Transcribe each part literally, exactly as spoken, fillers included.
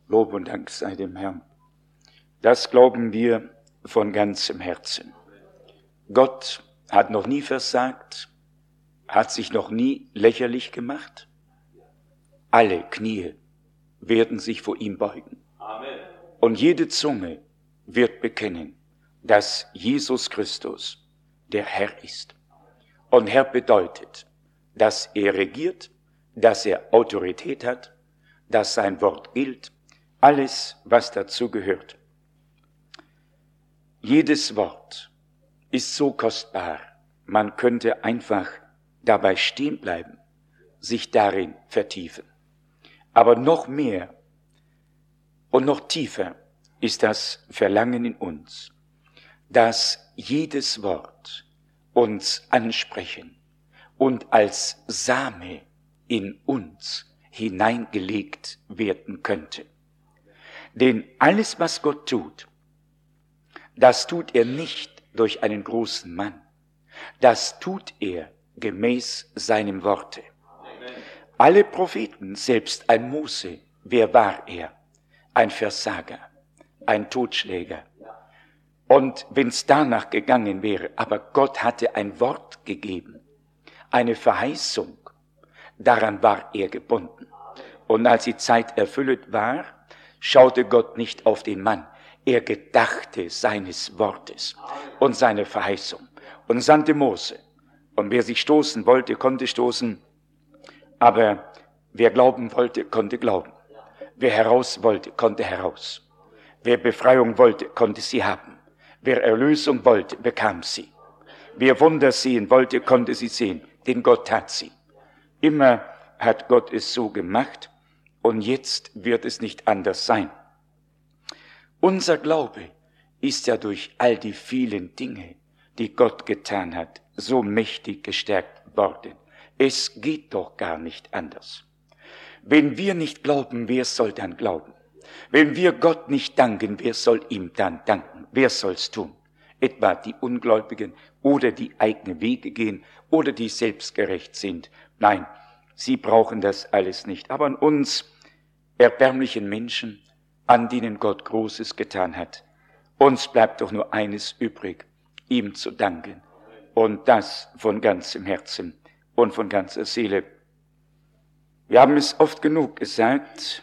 Lob und Dank sei dem Herrn. Das glauben wir von ganzem Herzen. Gott hat noch nie versagt, hat sich noch nie lächerlich gemacht. Alle Knie werden sich vor ihm beugen. Amen. Und jede Zunge wird bekennen, dass Jesus Christus der Herr ist. Und Herr bedeutet, dass er regiert, dass er Autorität hat, dass sein Wort gilt, alles, was dazu gehört. Jedes Wort ist so kostbar, man könnte einfach dabei stehen bleiben, sich darin vertiefen. Aber noch mehr und noch tiefer ist das Verlangen in uns, dass jedes Wort uns ansprechen und als Same in uns hineingelegt werden könnte. Denn alles, was Gott tut, das tut er nicht durch einen großen Mann. Das tut er gemäß seinem Worte. Amen. Alle Propheten, selbst ein Mose, wer war er? Ein Versager, ein Totschläger. Und wenn es danach gegangen wäre, aber Gott hatte ein Wort gegeben, eine Verheißung, daran war er gebunden. Und als die Zeit erfüllt war, schaute Gott nicht auf den Mann, er gedachte seines Wortes und seiner Verheißung und sandte Mose. Und wer sich stoßen wollte, konnte stoßen, aber wer glauben wollte, konnte glauben. Wer heraus wollte, konnte heraus. Wer Befreiung wollte, konnte sie haben. Wer Erlösung wollte, bekam sie. Wer Wunder sehen wollte, konnte sie sehen, denn Gott tat sie. Immer hat Gott es so gemacht und jetzt wird es nicht anders sein. Unser Glaube ist ja durch all die vielen Dinge, die Gott getan hat, so mächtig gestärkt worden. Es geht doch gar nicht anders. Wenn wir nicht glauben, wer soll dann glauben? Wenn wir Gott nicht danken, wer soll ihm dann danken? Wer soll's tun? Etwa die Ungläubigen oder die eigene Wege gehen oder die selbstgerecht sind? Nein, sie brauchen das alles nicht. Aber an uns, erbärmlichen Menschen, an denen Gott Großes getan hat, uns bleibt doch nur eines übrig, ihm zu danken. Und das von ganzem Herzen und von ganzer Seele. Wir haben es oft genug gesagt,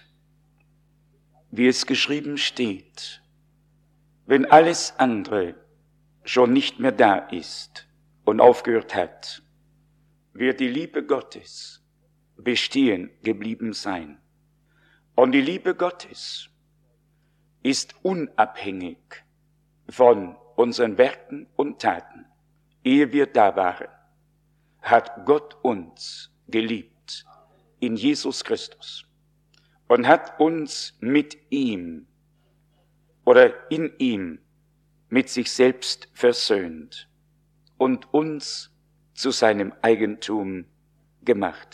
wie es geschrieben steht, wenn alles andere schon nicht mehr da ist und aufgehört hat, wird die Liebe Gottes bestehen geblieben sein. Und die Liebe Gottes ist unabhängig von unseren Werken und Taten. Ehe wir da waren, hat Gott uns geliebt in Jesus Christus und hat uns mit ihm oder in ihm mit sich selbst versöhnt und uns zu seinem Eigentum gemacht.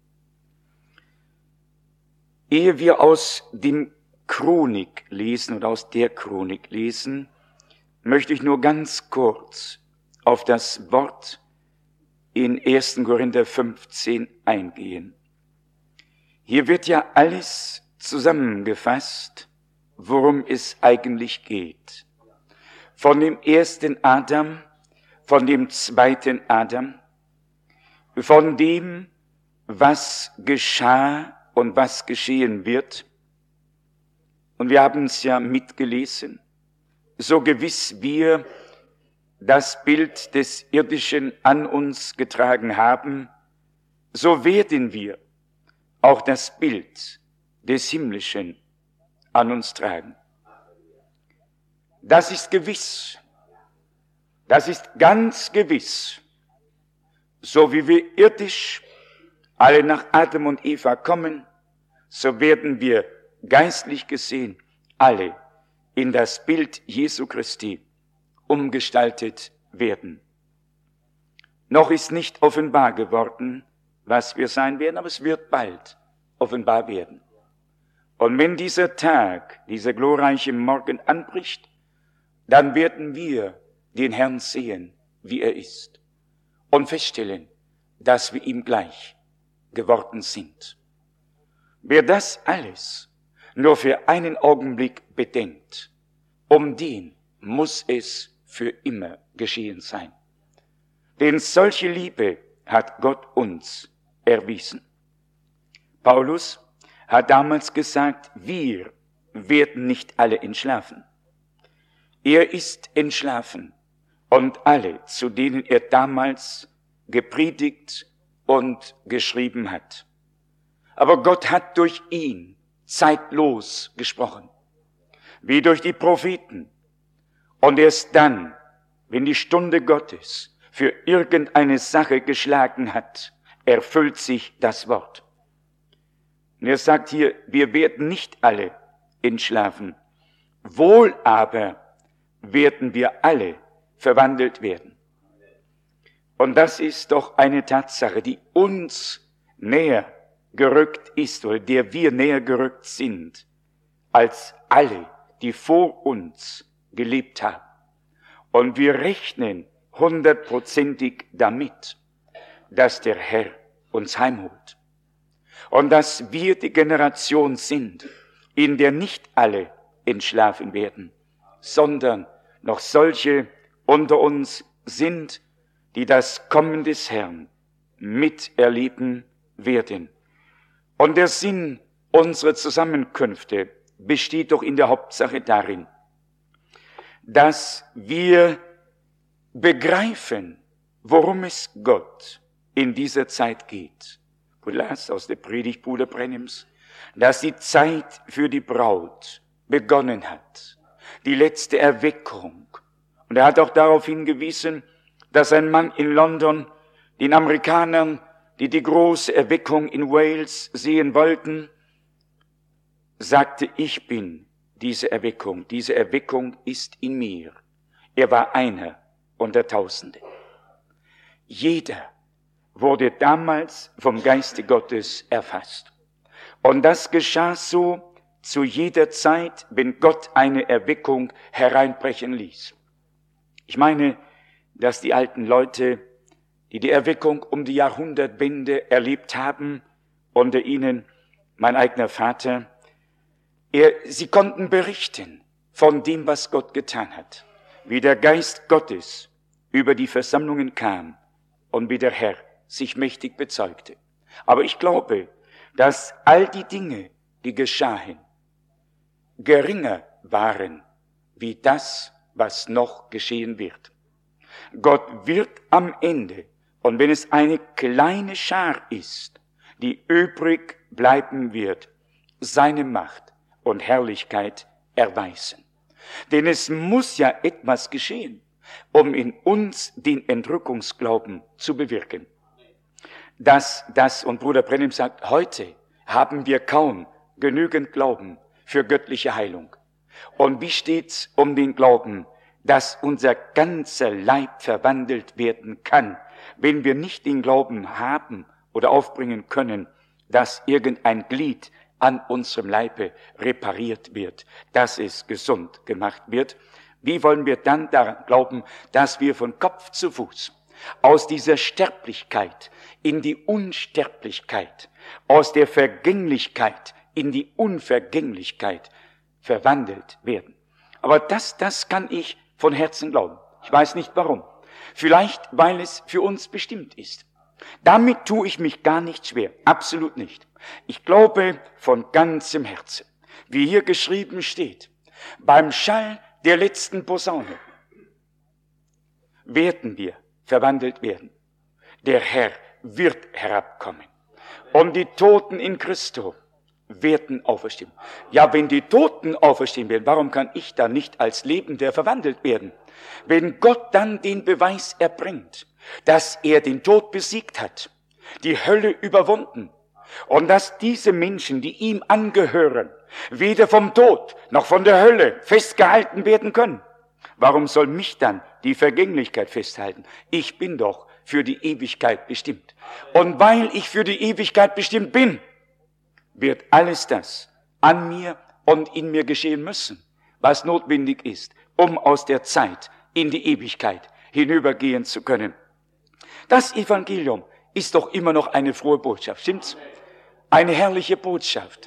Ehe wir aus dem Chronik lesen oder aus der Chronik lesen, möchte ich nur ganz kurz auf das Wort in ersten Korinther fünfzehn eingehen. Hier wird ja alles zusammengefasst, worum es eigentlich geht. Von dem ersten Adam, von dem zweiten Adam, von dem, was geschah und was geschehen wird. Und wir haben es ja mitgelesen, so gewiss wir das Bild des Irdischen an uns getragen haben, so werden wir auch das Bild des Himmlischen an uns tragen. Das ist gewiss, das ist ganz gewiss, so wie wir irdisch alle nach Adam und Eva kommen, so werden wir geistlich gesehen alle in das Bild Jesu Christi umgestaltet werden. Noch ist nicht offenbar geworden, was wir sein werden, aber es wird bald offenbar werden. Und wenn dieser Tag, dieser glorreiche Morgen anbricht, dann werden wir den Herrn sehen, wie er ist, und feststellen, dass wir ihm gleich geworden sind. Wer das alles nur für einen Augenblick bedenkt, um den muss es für immer geschehen sein. Denn solche Liebe hat Gott uns erwiesen. Paulus hat damals gesagt, wir werden nicht alle entschlafen. Er ist entschlafen und alle, zu denen er damals gepredigt und geschrieben hat. Aber Gott hat durch ihn zeitlos gesprochen, wie durch die Propheten. Und erst dann, wenn die Stunde Gottes für irgendeine Sache geschlagen hat, erfüllt sich das Wort. Und er sagt hier, wir werden nicht alle entschlafen, wohl aber werden wir alle verwandelt werden. Und das ist doch eine Tatsache, die uns näher gerückt ist oder der wir näher gerückt sind, als alle, die vor uns gelebt haben. Und wir rechnen hundertprozentig damit, dass der Herr uns heimholt. Und dass wir die Generation sind, in der nicht alle entschlafen werden, sondern noch solche unter uns sind, die das Kommen des Herrn miterleben werden. Und der Sinn unserer Zusammenkünfte besteht doch in der Hauptsache darin, dass wir begreifen, worum es Gott in dieser Zeit geht. Du las aus der Predigt Bruder Brennims, dass die Zeit für die Braut begonnen hat, die letzte Erweckung. Und er hat auch darauf hingewiesen, dass ein Mann in London den Amerikanern, die die große Erweckung in Wales sehen wollten, sagte, ich bin diese Erweckung, diese Erweckung ist in mir. Er war einer unter Tausenden. Jeder wurde damals vom Geiste Gottes erfasst. Und das geschah so zu jeder Zeit, wenn Gott eine Erweckung hereinbrechen ließ. Ich meine, dass die alten Leute, die die Erweckung um die Jahrhundertwende erlebt haben, unter ihnen mein eigener Vater, er, sie konnten berichten von dem, was Gott getan hat, wie der Geist Gottes über die Versammlungen kam und wie der Herr sich mächtig bezeugte. Aber ich glaube, dass all die Dinge, die geschahen, geringer waren wie das, was noch geschehen wird. Gott wird am Ende, und wenn es eine kleine Schar ist, die übrig bleiben wird, seine Macht und Herrlichkeit erweisen. Denn es muss ja etwas geschehen, um in uns den Entrückungsglauben zu bewirken. Dass das, und Bruder Brennim sagt, heute haben wir kaum genügend Glauben für göttliche Heilung. Und wie steht's um den Glauben, dass unser ganzer Leib verwandelt werden kann, wenn wir nicht den Glauben haben oder aufbringen können, dass irgendein Glied an unserem Leibe repariert wird, dass es gesund gemacht wird? Wie wollen wir dann daran glauben, dass wir von Kopf zu Fuß aus dieser Sterblichkeit in die Unsterblichkeit, aus der Vergänglichkeit in die Unvergänglichkeit verwandelt werden? Aber das, das kann ich von Herzen glauben. Ich weiß nicht warum. Vielleicht, weil es für uns bestimmt ist. Damit tue ich mich gar nicht schwer. Absolut nicht. Ich glaube von ganzem Herzen, wie hier geschrieben steht, beim Schall der letzten Posaune werden wir verwandelt werden. Der Herr wird herabkommen. Und die Toten in Christo werden auferstehen. Ja, wenn die Toten auferstehen werden, warum kann ich dann nicht als Lebender verwandelt werden? Wenn Gott dann den Beweis erbringt, dass er den Tod besiegt hat, die Hölle überwunden, und dass diese Menschen, die ihm angehören, weder vom Tod noch von der Hölle festgehalten werden können, warum soll mich dann die Vergänglichkeit festhalten? Ich bin doch für die Ewigkeit bestimmt. Und weil ich für die Ewigkeit bestimmt bin, wird alles das an mir und in mir geschehen müssen, was notwendig ist, um aus der Zeit in die Ewigkeit hinübergehen zu können. Das Evangelium ist doch immer noch eine frohe Botschaft, stimmt's? Eine herrliche Botschaft,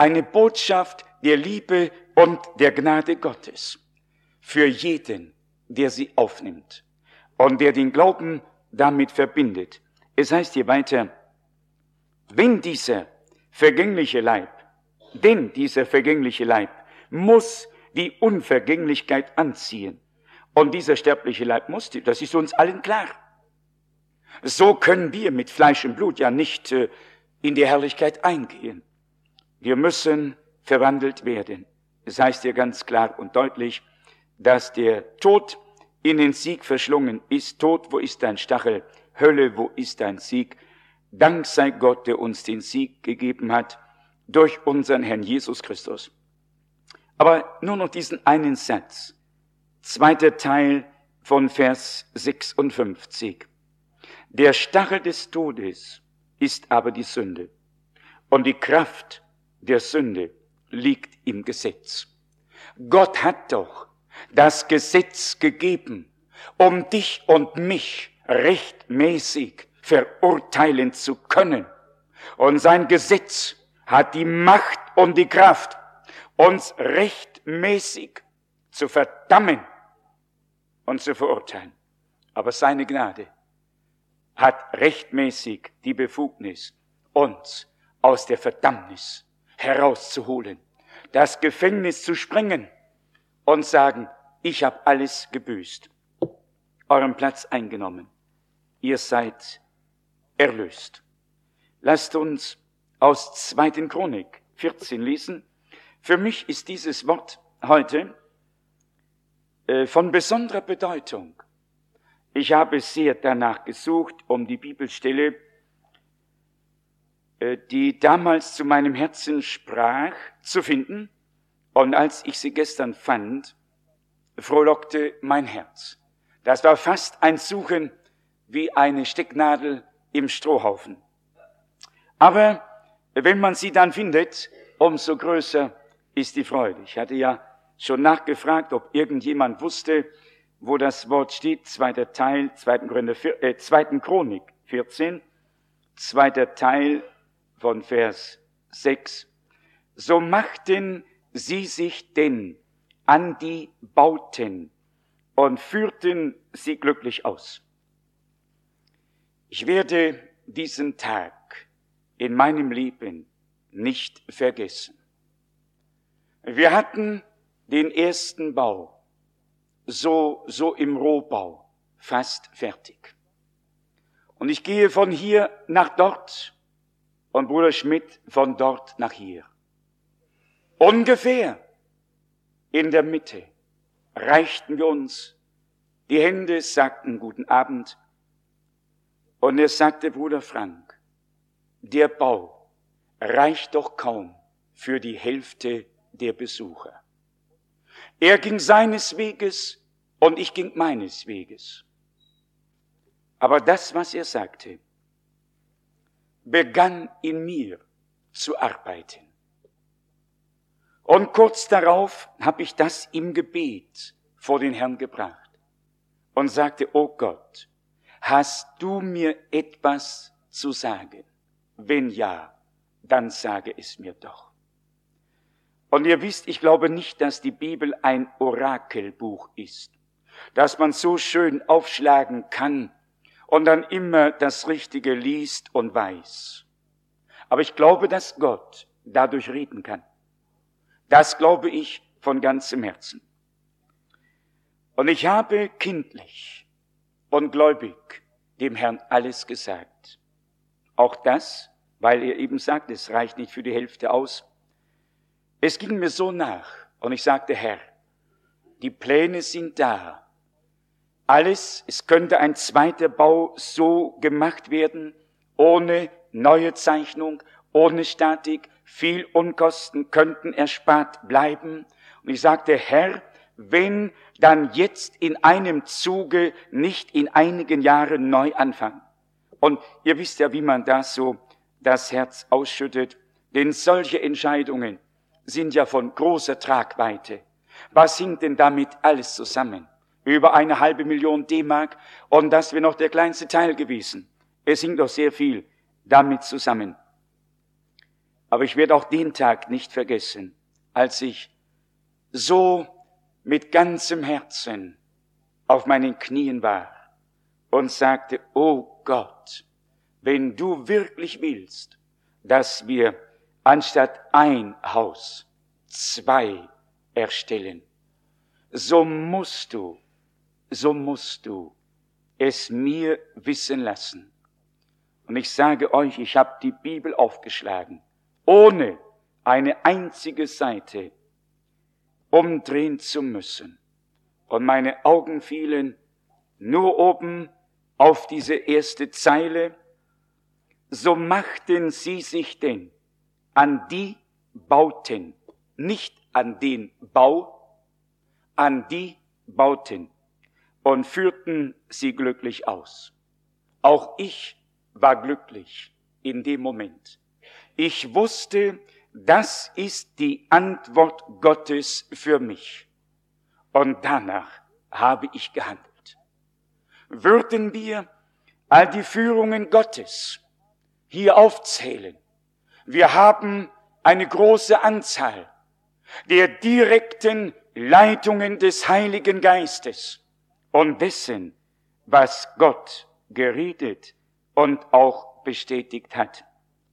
eine Botschaft der Liebe und der Gnade Gottes für jeden, der sie aufnimmt und der den Glauben damit verbindet. Es heißt hier weiter, wenn dieser vergängliche Leib, denn dieser vergängliche Leib muss die Unvergänglichkeit anziehen. Und dieser sterbliche Leib muss, das ist uns allen klar. So können wir mit Fleisch und Blut ja nicht äh, in die Herrlichkeit eingehen. Wir müssen verwandelt werden. Es heißt hier ganz klar und deutlich, dass der Tod in den Sieg verschlungen ist. Tod, wo ist dein Stachel? Hölle, wo ist dein Sieg? Dank sei Gott, der uns den Sieg gegeben hat durch unseren Herrn Jesus Christus. Aber nur noch diesen einen Satz. Zweiter Teil von Vers sechsundfünfzig. Der Stachel des Todes ist aber die Sünde. Und die Kraft der Sünde liegt im Gesetz. Gott hat doch das Gesetz gegeben, um dich und mich rechtmäßig verurteilen zu können. Und sein Gesetz hat die Macht und die Kraft, uns rechtmäßig zu verdammen und zu verurteilen. Aber seine Gnade hat rechtmäßig die Befugnis, uns aus der Verdammnis herauszuholen, das Gefängnis zu sprengen und sagen, ich habe alles gebüßt, euren Platz eingenommen, ihr seid erlöst. Lasst uns aus zweiten Chronik vierzehn lesen. Für mich ist dieses Wort heute äh, von besonderer Bedeutung. Ich habe sehr danach gesucht, um die Bibelstelle, äh, die damals zu meinem Herzen sprach, zu finden. Und als ich sie gestern fand, frohlockte mein Herz. Das war fast ein Suchen wie eine Stecknadel im Strohhaufen. Aber wenn man sie dann findet, umso größer ist die Freude. Ich hatte ja schon nachgefragt, ob irgendjemand wusste, wo das Wort steht, zweiter Teil, zweiten, Korinther, äh, zweiten Chronik vierzehn, zweiter Teil von Vers sechs. So machten sie sich denn an die Bauten und führten sie glücklich aus. Ich werde diesen Tag in meinem Leben nicht vergessen. Wir hatten den ersten Bau so, so im Rohbau fast fertig. Und ich gehe von hier nach dort und Bruder Schmidt von dort nach hier. Ungefähr in der Mitte reichten wir uns die Hände, sagten guten Abend. Und er sagte, Bruder Frank, der Bau reicht doch kaum für die Hälfte der Besucher. Er ging seines Weges und ich ging meines Weges. Aber das, was er sagte, begann in mir zu arbeiten. Und kurz darauf habe ich das im Gebet vor den Herrn gebracht und sagte, oh Gott, hast du mir etwas zu sagen? Wenn ja, dann sage es mir doch. Und ihr wisst, ich glaube nicht, dass die Bibel ein Orakelbuch ist, dass man so schön aufschlagen kann und dann immer das Richtige liest und weiß. Aber ich glaube, dass Gott dadurch reden kann. Das glaube ich von ganzem Herzen. Und ich habe kindlich und gläubig dem Herrn alles gesagt. Auch das, weil er eben sagt, es reicht nicht für die Hälfte aus. Es ging mir so nach und ich sagte, Herr, die Pläne sind da. Alles, es könnte ein zweiter Bau so gemacht werden, ohne neue Zeichnung, ohne Statik, viel Unkosten könnten erspart bleiben. Und ich sagte, Herr, wenn dann jetzt in einem Zuge, nicht in einigen Jahren neu anfangen. Und ihr wisst ja, wie man da so das Herz ausschüttet, denn solche Entscheidungen sind ja von großer Tragweite. Was hing denn damit alles zusammen? Über eine halbe Million D-Mark und das wäre noch der kleinste Teil gewesen. Es hing doch sehr viel damit zusammen. Aber ich werde auch den Tag nicht vergessen, als ich so mit ganzem Herzen auf meinen Knien war und sagte, oh Gott, wenn du wirklich willst, dass wir anstatt ein Haus zwei erstellen, so musst du, so musst du es mir wissen lassen. Und ich sage euch, ich habe die Bibel aufgeschlagen, ohne eine einzige Seite umdrehen zu müssen. Und meine Augen fielen nur oben auf diese erste Zeile. So machten sie sich denn an die Bauten, nicht an den Bau, an die Bauten und führten sie glücklich aus. Auch ich war glücklich in dem Moment. Ich wusste, das ist die Antwort Gottes für mich. Und danach habe ich gehandelt. Würden wir all die Führungen Gottes hier aufzählen, wir haben eine große Anzahl der direkten Leitungen des Heiligen Geistes und dessen, was Gott geredet und auch bestätigt hat.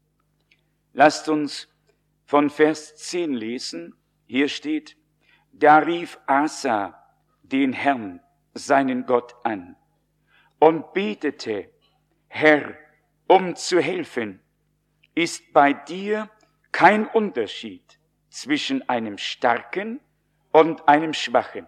Lasst uns von Vers zehn lesen. Hier steht, da rief Asa den Herrn, seinen Gott, an und betete, Herr, um zu helfen, ist bei dir kein Unterschied zwischen einem Starken und einem Schwachen.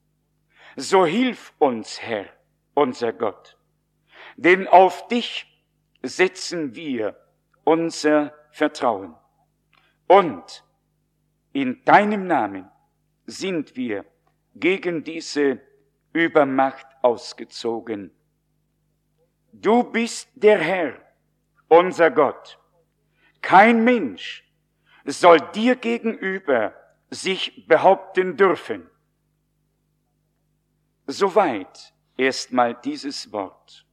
So hilf uns, Herr, unser Gott, denn auf dich setzen wir unser Vertrauen. Und in deinem Namen sind wir gegen diese Übermacht ausgezogen. Du bist der Herr, unser Gott. Kein Mensch soll dir gegenüber sich behaupten dürfen. Soweit erstmal dieses Wort.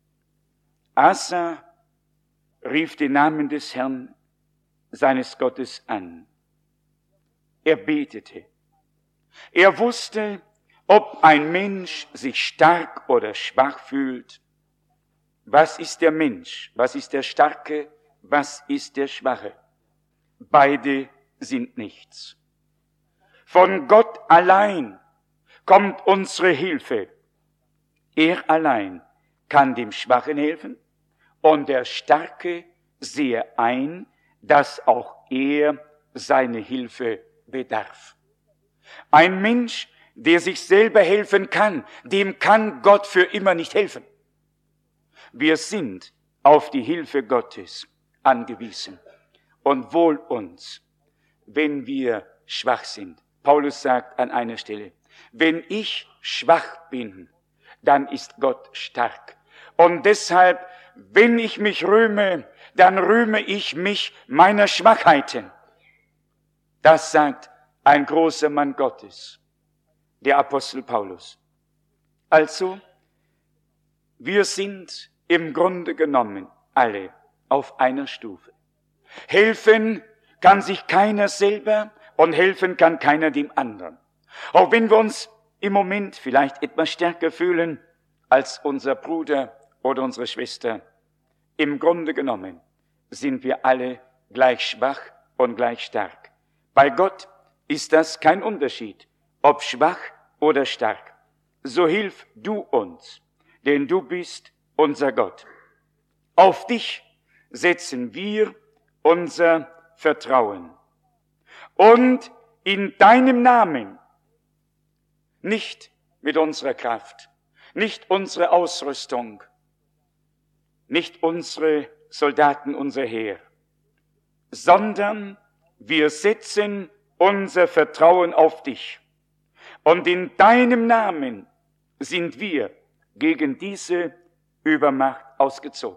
Asa rief den Namen des Herrn, seines Gottes, an. Er betete. Er wusste, ob ein Mensch sich stark oder schwach fühlt. Was ist der Mensch? Was ist der Starke? Was ist der Schwache? Beide sind nichts. Von Gott allein kommt unsere Hilfe. Er allein kann dem Schwachen helfen und der Starke sehe ein, dass auch er seine Hilfe bedarf. Ein Mensch, der sich selber helfen kann, dem kann Gott für immer nicht helfen. Wir sind auf die Hilfe Gottes angewiesen. Und wohl uns, wenn wir schwach sind. Paulus sagt an einer Stelle, wenn ich schwach bin, dann ist Gott stark. Und deshalb, wenn ich mich rühme, dann rühme ich mich meiner Schwachheiten. Das sagt ein großer Mann Gottes, der Apostel Paulus. Also, wir sind im Grunde genommen alle auf einer Stufe. Helfen kann sich keiner selber und helfen kann keiner dem anderen. Auch wenn wir uns im Moment vielleicht etwas stärker fühlen als unser Bruder oder unsere Schwester, im Grunde genommen sind wir alle gleich schwach und gleich stark. Bei Gott ist das kein Unterschied, ob schwach oder stark. So hilf du uns, denn du bist unser Gott. Auf dich setzen wir unser Vertrauen. Und in deinem Namen, nicht mit unserer Kraft, nicht unsere Ausrüstung, nicht unsere Soldaten, unser Heer, sondern wir setzen unser Vertrauen auf dich. Und in deinem Namen sind wir gegen diese Übermacht ausgezogen.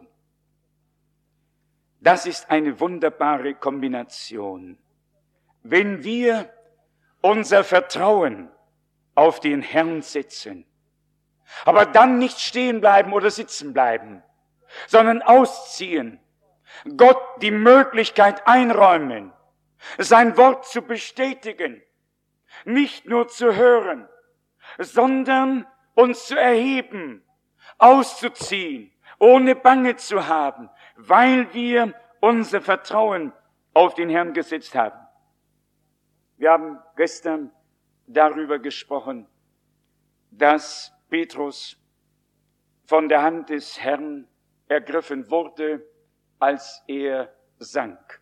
Das ist eine wunderbare Kombination. Wenn wir unser Vertrauen auf den Herrn setzen, aber dann nicht stehen bleiben oder sitzen bleiben, sondern ausziehen Gott die Möglichkeit einräumen, sein Wort zu bestätigen, nicht nur zu hören, sondern uns zu erheben, auszuziehen, ohne Bange zu haben, weil wir unser Vertrauen auf den Herrn gesetzt haben. Wir haben gestern darüber gesprochen, dass Petrus von der Hand des Herrn ergriffen wurde, als er sank.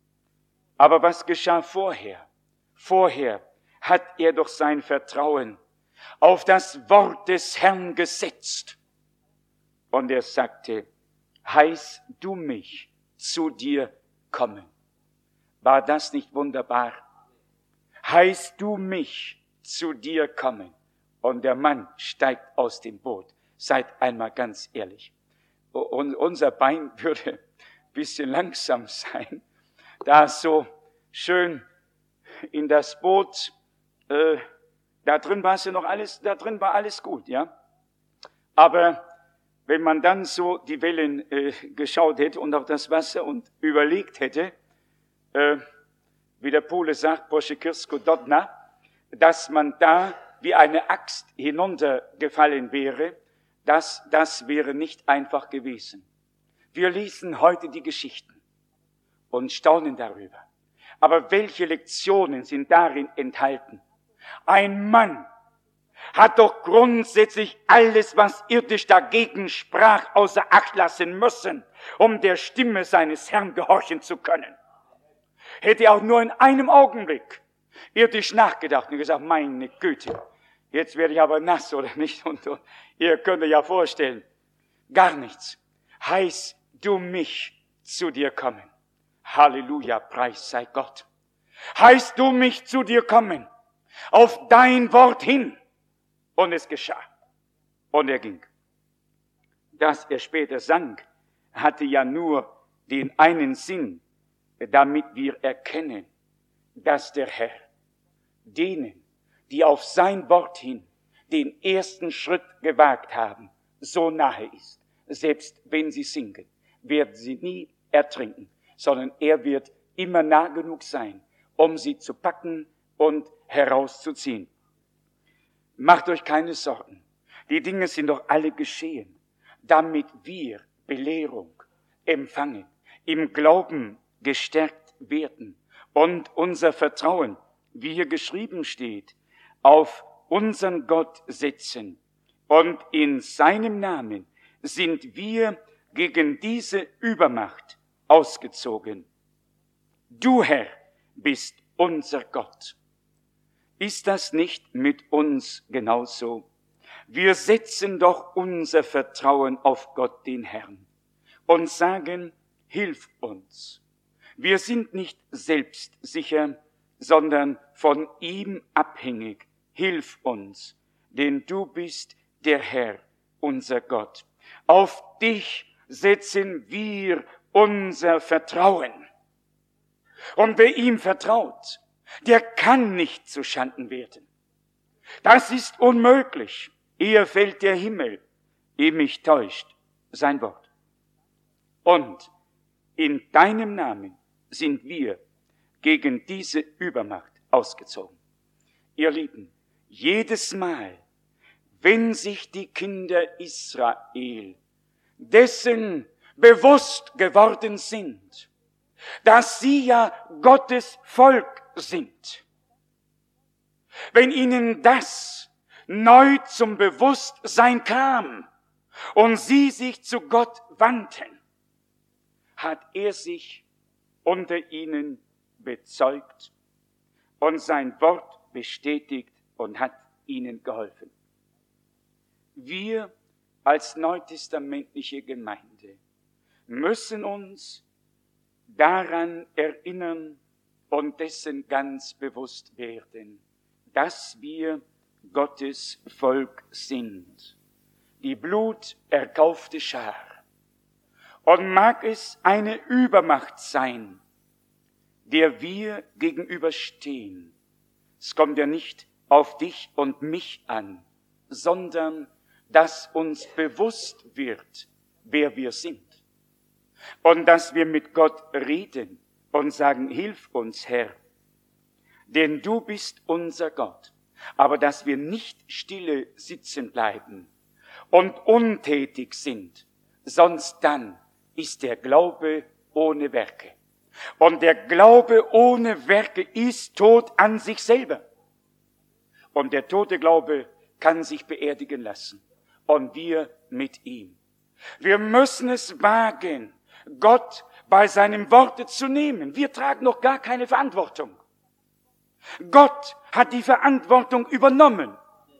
Aber was geschah vorher? Vorher hat er doch sein Vertrauen auf das Wort des Herrn gesetzt. Und er sagte, heiß du mich zu dir kommen. War das nicht wunderbar? Heiß du mich zu dir kommen. Und der Mann steigt aus dem Boot. Seid einmal ganz ehrlich. Und unser Bein würde ein bisschen langsam sein, da so schön in das Boot, äh, da drin war es ja noch alles, da drin war alles gut, ja. Aber wenn man dann so die Wellen äh, geschaut hätte und auf das Wasser und überlegt hätte, äh, wie der Pole sagt, Bože Kirsko Dodna, dass man da wie eine Axt hinuntergefallen wäre, das, das wäre nicht einfach gewesen. Wir lesen heute die Geschichten und staunen darüber. Aber welche Lektionen sind darin enthalten? Ein Mann hat doch grundsätzlich alles, was irdisch dagegen sprach, außer Acht lassen müssen, um der Stimme seines Herrn gehorchen zu können. Hätte er auch nur in einem Augenblick irdisch nachgedacht und gesagt, meine Güte, jetzt werde ich aber nass oder nicht. Und, und ihr könnt euch ja vorstellen, gar nichts. Heiß du mich zu dir kommen. Halleluja, Preis sei Gott. Heiß du mich zu dir kommen, auf dein Wort hin. Und es geschah. Und er ging. Dass er später sank, hatte ja nur den einen Sinn, damit wir erkennen, dass der Herr denen, die auf sein Wort hin den ersten Schritt gewagt haben, so nahe ist. Selbst wenn sie sinken, werden sie nie ertrinken, sondern er wird immer nah genug sein, um sie zu packen und herauszuziehen. Macht euch keine Sorgen. Die Dinge sind doch alle geschehen, damit wir Belehrung empfangen, im Glauben gestärkt werden und unser Vertrauen, wie hier geschrieben steht, auf unseren Gott setzen. Und in seinem Namen sind wir gegen diese Übermacht ausgezogen. Du, Herr, bist unser Gott. Ist das nicht mit uns genauso? Wir setzen doch unser Vertrauen auf Gott, den Herrn, und sagen, hilf uns. Wir sind nicht selbstsicher, sondern von ihm abhängig. Hilf uns, denn du bist der Herr, unser Gott. Auf dich setzen wir unser Vertrauen. Und wer ihm vertraut, der kann nicht zu Schanden werden. Das ist unmöglich. Eher fällt der Himmel, ehe mich täuscht sein Wort. Und in deinem Namen sind wir gegen diese Übermacht ausgezogen. Ihr Lieben, jedes Mal, wenn sich die Kinder Israel dessen bewusst geworden sind, dass sie ja Gottes Volk sind, wenn ihnen das neu zum Bewusstsein kam und sie sich zu Gott wandten, hat er sich unter ihnen bezeugt und sein Wort bestätigt und hat ihnen geholfen. Wir als neutestamentliche Gemeinde müssen uns daran erinnern und dessen ganz bewusst werden, dass wir Gottes Volk sind, die bluterkaufte Schar. Und mag es eine Übermacht sein, der wir gegenüberstehen. Es kommt ja nicht auf dich und mich an, sondern dass uns bewusst wird, wer wir sind. und dass wir mit Gott reden und sagen, hilf uns, Herr, denn du bist unser Gott. Aber dass wir nicht stille sitzen bleiben und untätig sind, sonst dann ist der Glaube ohne Werke. Und der Glaube ohne Werke ist tot an sich selber. Und der tote Glaube kann sich beerdigen lassen. Und wir mit ihm. Wir müssen es wagen, Gott bei seinem Worte zu nehmen. Wir tragen noch gar keine Verantwortung. Gott hat die Verantwortung übernommen.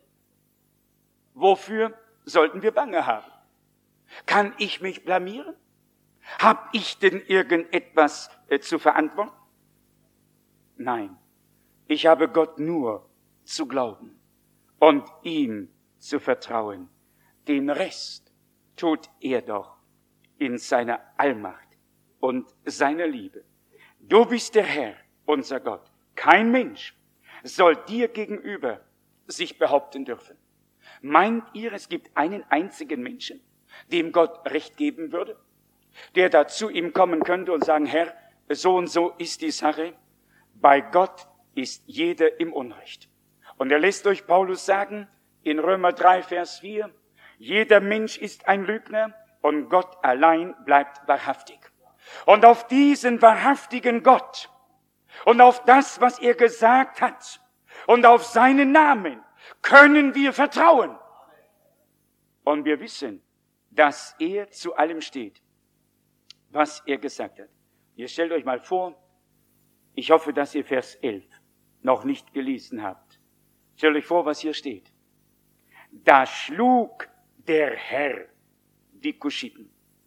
Wofür sollten wir Bange haben? Kann ich mich blamieren? Hab ich denn irgendetwas äh, zu verantworten? Nein, ich habe Gott nur zu glauben und ihm zu vertrauen. Den Rest tut er doch in seiner Allmacht und seiner Liebe. Du bist der Herr, unser Gott. Kein Mensch soll dir gegenüber sich behaupten dürfen. Meint ihr, es gibt einen einzigen Menschen, dem Gott Recht geben würde? Der da zu ihm kommen könnte und sagen, Herr, so und so ist die Sache. Bei Gott ist jeder im Unrecht. Und er lässt durch Paulus sagen, in Römer drei, Vers vier, jeder Mensch ist ein Lügner und Gott allein bleibt wahrhaftig. Und auf diesen wahrhaftigen Gott und auf das, was er gesagt hat und auf seinen Namen können wir vertrauen. Und wir wissen, dass er zu allem steht, was er gesagt hat. Ihr stellt euch mal vor, ich hoffe, dass ihr Vers elf noch nicht gelesen habt. Stellt euch vor, was hier steht. Da schlug der Herr die Kuschiten.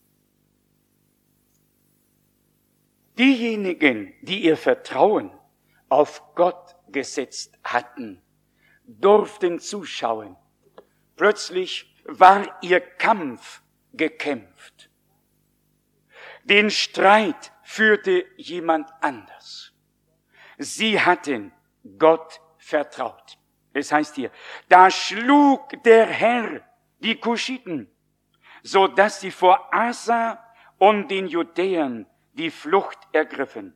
Diejenigen, die ihr Vertrauen auf Gott gesetzt hatten, durften zuschauen. Plötzlich war ihr Kampf gekämpft. Den Streit führte jemand anders. Sie hatten Gott vertraut. Es heißt hier, da schlug der Herr die Kuschiten, so dass sie vor Asa und den Judäern die Flucht ergriffen.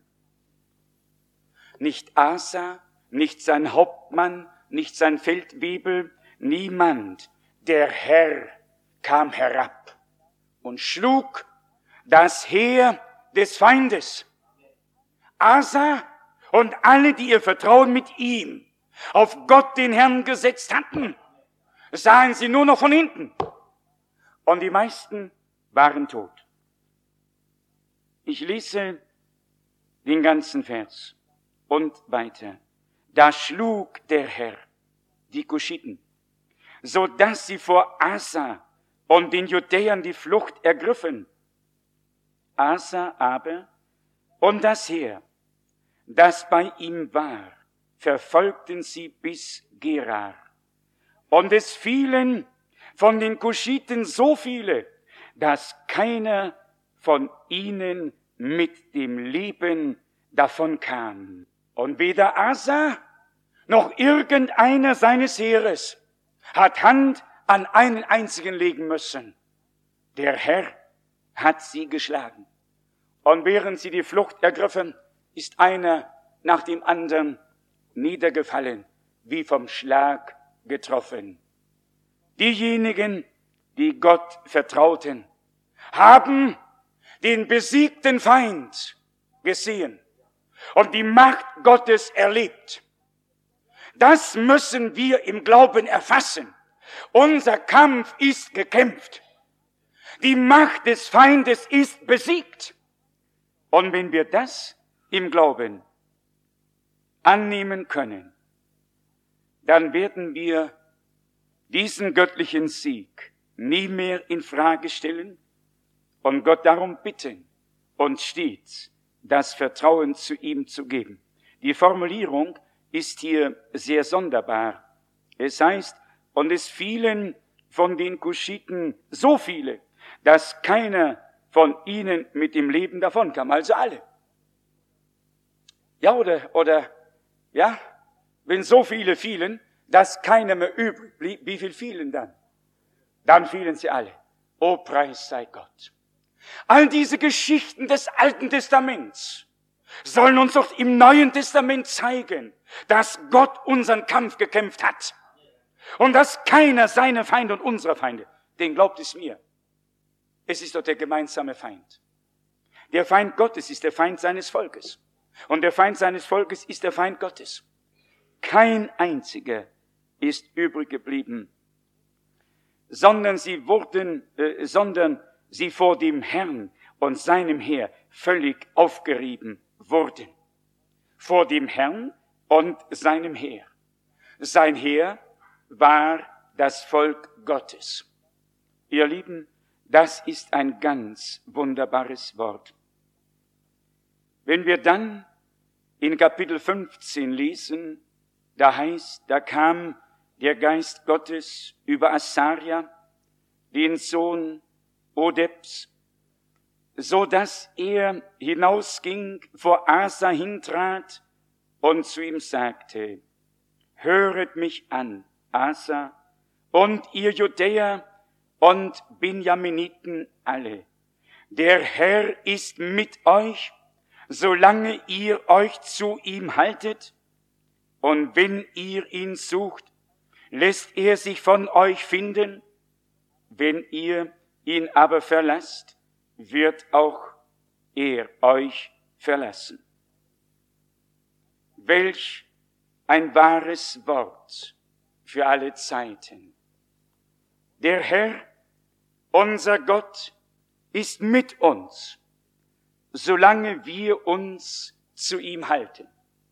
Nicht Asa, nicht sein Hauptmann, nicht sein Feldwebel, niemand. Der Herr kam herab und schlug das Heer des Feindes. Asa und alle, die ihr Vertrauen mit ihm auf Gott den Herrn gesetzt hatten, sahen sie nur noch von hinten. Und die meisten waren tot. Ich lese den ganzen Vers und weiter. Da schlug der Herr die Kuschiten, so dass sie vor Asa und den Judäern die Flucht ergriffen. Asa aber und das Heer, das bei ihm war, verfolgten sie bis Gerar. Und es fielen von den Kuschiten so viele, dass keiner von ihnen mit dem Leben davon kam. Und weder Asa noch irgendeiner seines Heeres hat Hand an einen einzigen legen müssen. Der Herr hat sie geschlagen. Und während sie die Flucht ergriffen, ist einer nach dem anderen niedergefallen, wie vom Schlag getroffen. Diejenigen, die Gott vertrauten, haben den besiegten Feind gesehen und die Macht Gottes erlebt. Das müssen wir im Glauben erfassen. Unser Kampf ist gekämpft. Die Macht des Feindes ist besiegt. Und wenn wir das im Glauben annehmen können, dann werden wir diesen göttlichen Sieg nie mehr in Frage stellen und Gott darum bitten, uns stets das Vertrauen zu ihm zu geben. Die Formulierung ist hier sehr sonderbar. Es heißt, und es fielen von den Kuschiten so viele, dass keiner von ihnen mit dem Leben davonkam, also alle. Ja, oder, oder, ja, wenn so viele fielen, dass keiner mehr übrig blieb, wie viel fielen dann? Dann fielen sie alle. O Preis sei Gott. All diese Geschichten des Alten Testaments sollen uns doch im Neuen Testament zeigen, dass Gott unseren Kampf gekämpft hat. Und dass keiner seiner Feinde und unserer Feinde, den glaubt es mir, es ist doch der gemeinsame Feind. Der Feind Gottes ist der Feind seines Volkes. Und der Feind seines Volkes ist der Feind Gottes. Kein einziger ist übrig geblieben, sondern sie wurden, äh, sondern sie vor dem Herrn und seinem Heer völlig aufgerieben wurden. Vor dem Herrn und seinem Heer. Sein Heer war das Volk Gottes. Ihr Lieben, das ist ein ganz wunderbares Wort. Wenn wir dann in Kapitel fünfzehn lesen, da heißt, da kam der Geist Gottes über Asaria, den Sohn Odebs, so dass er hinausging, vor Asa hintrat und zu ihm sagte, höret mich an, Asa, und ihr Judäer und Benjaminiten alle. Der Herr ist mit euch, solange ihr euch zu ihm haltet, und wenn ihr ihn sucht, lässt er sich von euch finden. Wenn ihr ihn aber verlasst, wird auch er euch verlassen. Welch ein wahres Wort für alle Zeiten. Der Herr, unser Gott, ist mit uns, solange wir uns zu ihm halten.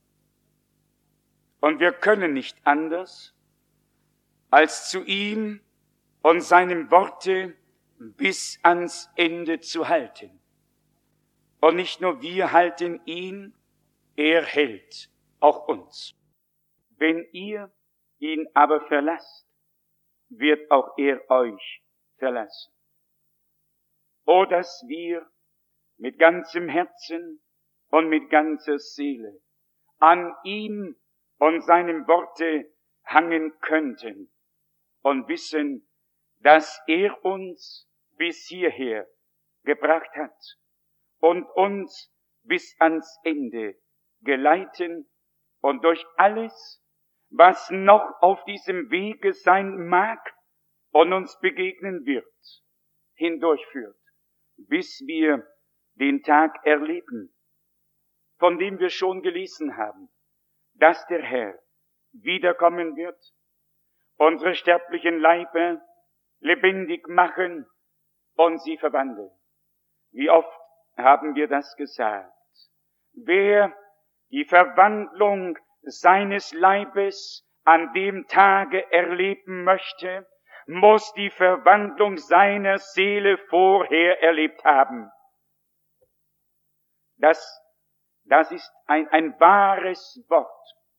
Und wir können nicht anders, als zu ihm und seinem Worte bis ans Ende zu halten. Und nicht nur wir halten ihn, er hält auch uns. Wenn ihr ihn aber verlasst, wird auch er euch verlassen. O, dass wir mit ganzem Herzen und mit ganzer Seele an ihm und seinem Worte hangen könnten und wissen, dass er uns bis hierher gebracht hat und uns bis ans Ende geleiten und durch alles, was noch auf diesem Wege sein mag und uns begegnen wird, hindurchführt, bis wir den Tag erleben, von dem wir schon gelesen haben, dass der Herr wiederkommen wird, unsere sterblichen Leiber lebendig machen und sie verwandeln. Wie oft haben wir das gesagt? Wer die Verwandlung seines Leibes an dem Tage erleben möchte, muss die Verwandlung seiner Seele vorher erlebt haben. Das, das ist ein, ein wahres Wort.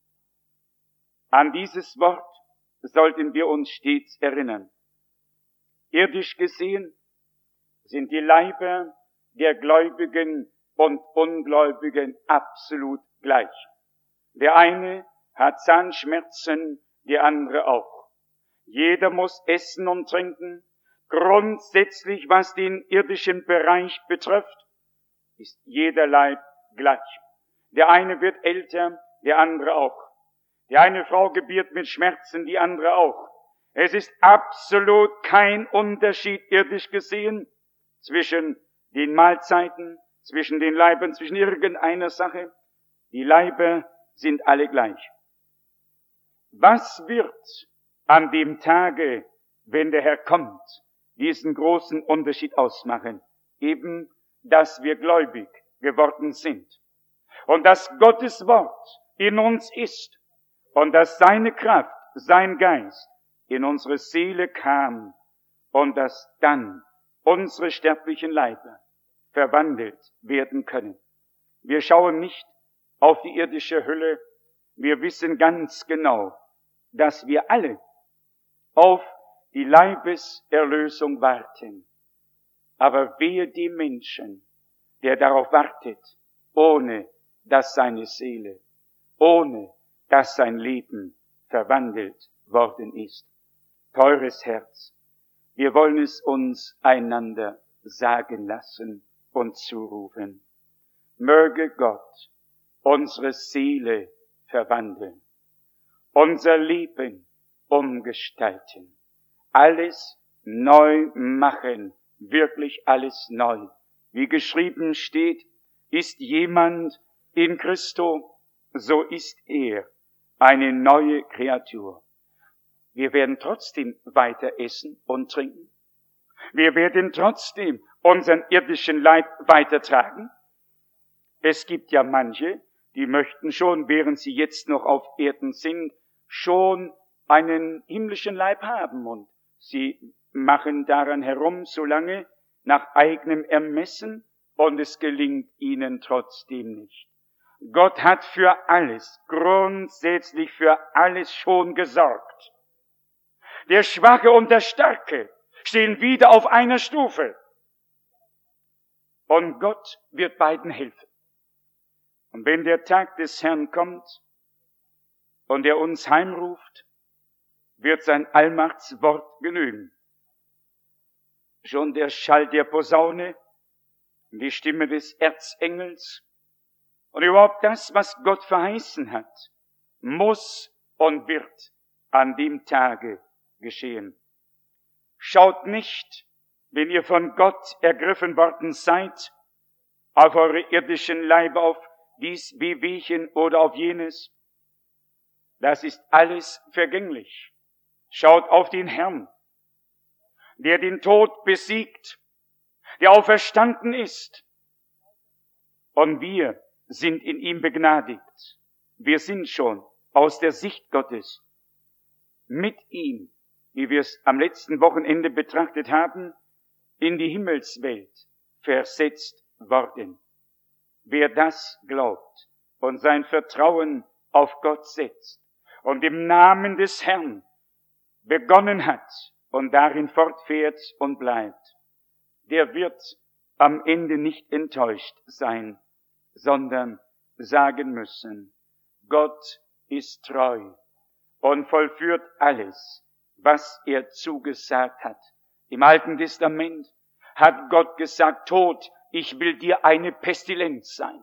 An dieses Wort sollten wir uns stets erinnern. Irdisch gesehen sind die Leiber der Gläubigen und Ungläubigen absolut gleich. Der eine hat Zahnschmerzen, der andere auch. Jeder muss essen und trinken. Grundsätzlich, was den irdischen Bereich betrifft, ist jeder Leib gleich. Der eine wird älter, der andere auch. Die eine Frau gebiert mit Schmerzen, die andere auch. Es ist absolut kein Unterschied irdisch gesehen zwischen den Mahlzeiten, zwischen den Leibern, zwischen irgendeiner Sache. Die Leiber sind alle gleich. Was wird an dem Tage, wenn der Herr kommt, diesen großen Unterschied ausmachen? Eben, dass wir gläubig geworden sind und dass Gottes Wort in uns ist und dass seine Kraft, sein Geist in unsere Seele kam und dass dann unsere sterblichen Leiber verwandelt werden können. Wir schauen nicht auf die irdische Hülle, wir wissen ganz genau, dass wir alle auf die Leibeserlösung warten. Aber wehe dem Menschen, der darauf wartet, ohne dass seine Seele, ohne dass sein Leben verwandelt worden ist. Teures Herz, wir wollen es uns einander sagen lassen und zurufen. Möge Gott unsere Seele verwandeln, unser Leben umgestalten, alles neu machen, wirklich alles neu. Wie geschrieben steht, ist jemand in Christo, so ist er eine neue Kreatur. Wir werden trotzdem weiter essen und trinken. Wir werden trotzdem unseren irdischen Leib weitertragen. Es gibt ja manche, die möchten schon, während sie jetzt noch auf Erden sind, schon einen himmlischen Leib haben und sie machen daran herum, solange nach eigenem Ermessen, und es gelingt ihnen trotzdem nicht. Gott hat für alles, grundsätzlich für alles schon gesorgt. Der Schwache und der Starke stehen wieder auf einer Stufe. Und Gott wird beiden helfen. Und wenn der Tag des Herrn kommt und er uns heimruft, wird sein Allmachtswort genügen. Schon der Schall der Posaune, die Stimme des Erzengels und überhaupt das, was Gott verheißen hat, muss und wird an dem Tage geschehen. Schaut nicht, wenn ihr von Gott ergriffen worden seid, auf eure irdischen Leibe, auf dies Wehwehchen oder auf jenes. Das ist alles vergänglich. Schaut auf den Herrn, der den Tod besiegt, der auferstanden ist. Und wir sind in ihm begnadigt. Wir sind schon aus der Sicht Gottes mit ihm, wie wir es am letzten Wochenende betrachtet haben, in die Himmelswelt versetzt worden. Wer das glaubt und sein Vertrauen auf Gott setzt und im Namen des Herrn begonnen hat und darin fortfährt und bleibt, der wird am Ende nicht enttäuscht sein, sondern sagen müssen, Gott ist treu und vollführt alles, was er zugesagt hat. Im Alten Testament hat Gott gesagt, Tod, ich will dir eine Pestilenz sein.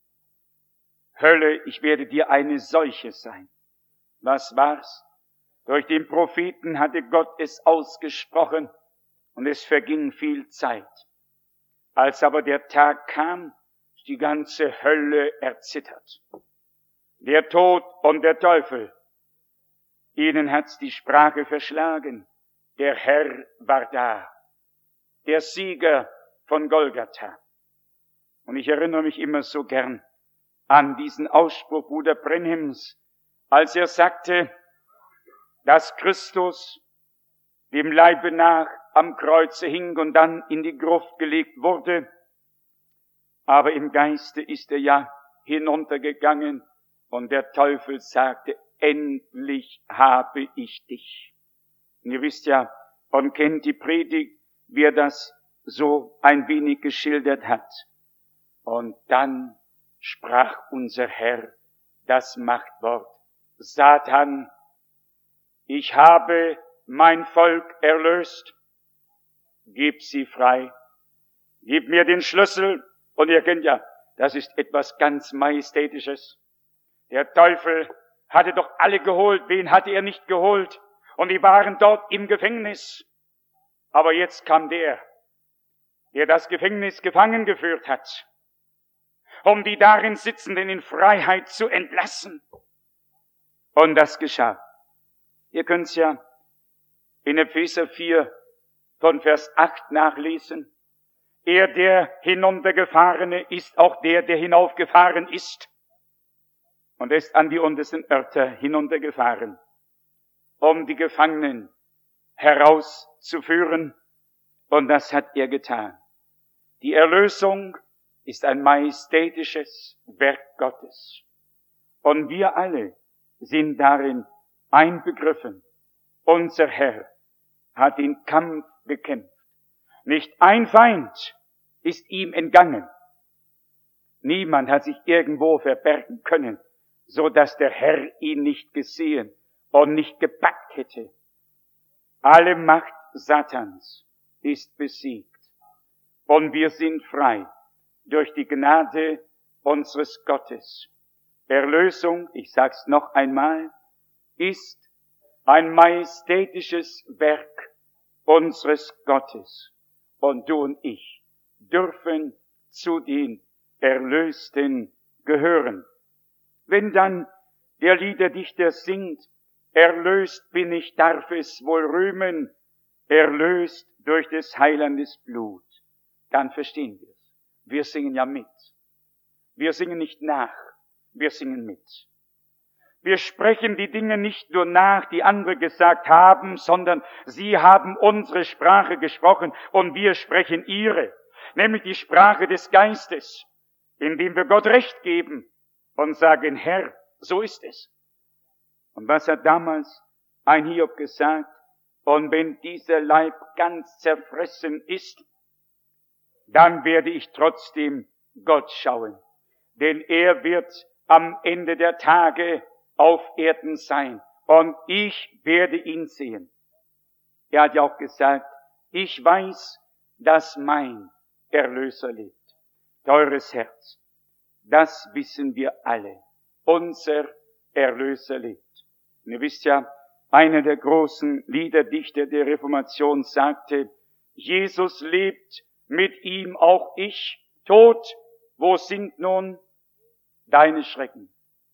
Hölle, ich werde dir eine Seuche sein. Was war's? Durch den Propheten hatte Gott es ausgesprochen und es verging viel Zeit. Als aber der Tag kam, ist die ganze Hölle erzittert. Der Tod und der Teufel, ihnen hat's die Sprache verschlagen. Der Herr war da, der Sieger von Golgatha. Und ich erinnere mich immer so gern an diesen Ausspruch Bruder Brenhims, als er sagte, dass Christus dem Leibe nach am Kreuze hing und dann in die Gruft gelegt wurde. Aber im Geiste ist er ja hinuntergegangen und der Teufel sagte, endlich habe ich dich. Und ihr wisst ja und kennt die Predigt, wie er das so ein wenig geschildert hat. Und dann sprach unser Herr das Machtwort, Satan, ich habe mein Volk erlöst, gib sie frei, gib mir den Schlüssel. Und ihr kennt ja, das ist etwas ganz Majestätisches. Der Teufel hatte doch alle geholt, wen hatte er nicht geholt? Und die waren dort im Gefängnis. Aber jetzt kam der, der das Gefängnis gefangen geführt hat, um die darin Sitzenden in Freiheit zu entlassen. Und das geschah. Ihr könnt's ja in Epheser vier von Vers acht nachlesen. Er, der Hinuntergefahrene, ist auch der, der hinaufgefahren ist. Und er ist an die untersten Örter hinuntergefahren, um die Gefangenen herauszuführen. Und das hat er getan. Die Erlösung ist ein majestätisches Werk Gottes. Und wir alle sind darin einbegriffen. Unser Herr hat den Kampf gekämpft. Nicht ein Feind ist ihm entgangen. Niemand hat sich irgendwo verbergen können, so dass der Herr ihn nicht gesehen und nicht gepackt hätte. Alle Macht Satans ist besiegt. und wir sind frei durch die Gnade unseres Gottes. Erlösung, ich sag's noch einmal, ist ein majestätisches Werk unseres Gottes. Und du und ich dürfen zu den Erlösten gehören. Wenn dann der Liederdichter singt, erlöst bin ich, darf es wohl rühmen, erlöst durch des Heilandes Blut, dann verstehen wir es. Wir singen ja mit. Wir singen nicht nach, wir singen mit. Wir sprechen die Dinge nicht nur nach, die andere gesagt haben, sondern sie haben unsere Sprache gesprochen und wir sprechen ihre, nämlich die Sprache des Geistes, indem wir Gott Recht geben und sagen, Herr, so ist es. Und was hat damals ein Hiob gesagt? Und wenn dieser Leib ganz zerfressen ist, dann werde ich trotzdem Gott schauen, denn er wird am Ende der Tage auf Erden sein und ich werde ihn sehen. Er hat ja auch gesagt, ich weiß, dass mein Erlöser lebt. Teures Herz, das wissen wir alle. Unser Erlöser lebt. Und ihr wisst ja, einer der großen Liederdichter der Reformation sagte, Jesus lebt, mit ihm auch ich. Tod, wo sind nun deine Schrecken?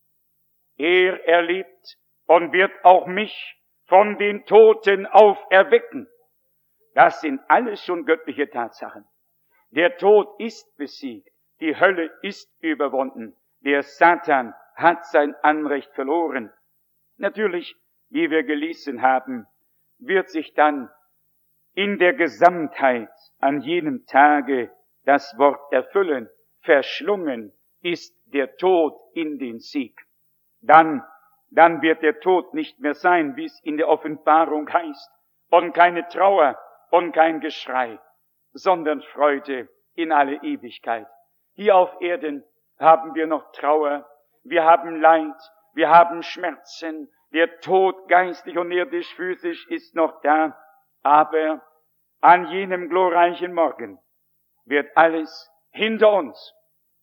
Er erlebt und wird auch mich von den Toten auferwecken. Das sind alles schon göttliche Tatsachen. Der Tod ist besiegt, die Hölle ist überwunden, der Satan hat sein Anrecht verloren. Natürlich, wie wir gelesen haben, wird sich dann in der Gesamtheit an jenem Tage das Wort erfüllen. Verschlungen ist der Tod in den Sieg. Dann, dann wird der Tod nicht mehr sein, wie es in der Offenbarung heißt, und keine Trauer und kein Geschrei, sondern Freude in alle Ewigkeit. Hier auf Erden haben wir noch Trauer, wir haben Leid, wir haben Schmerzen, der Tod geistig und irdisch physisch ist noch da, aber an jenem glorreichen Morgen wird alles hinter uns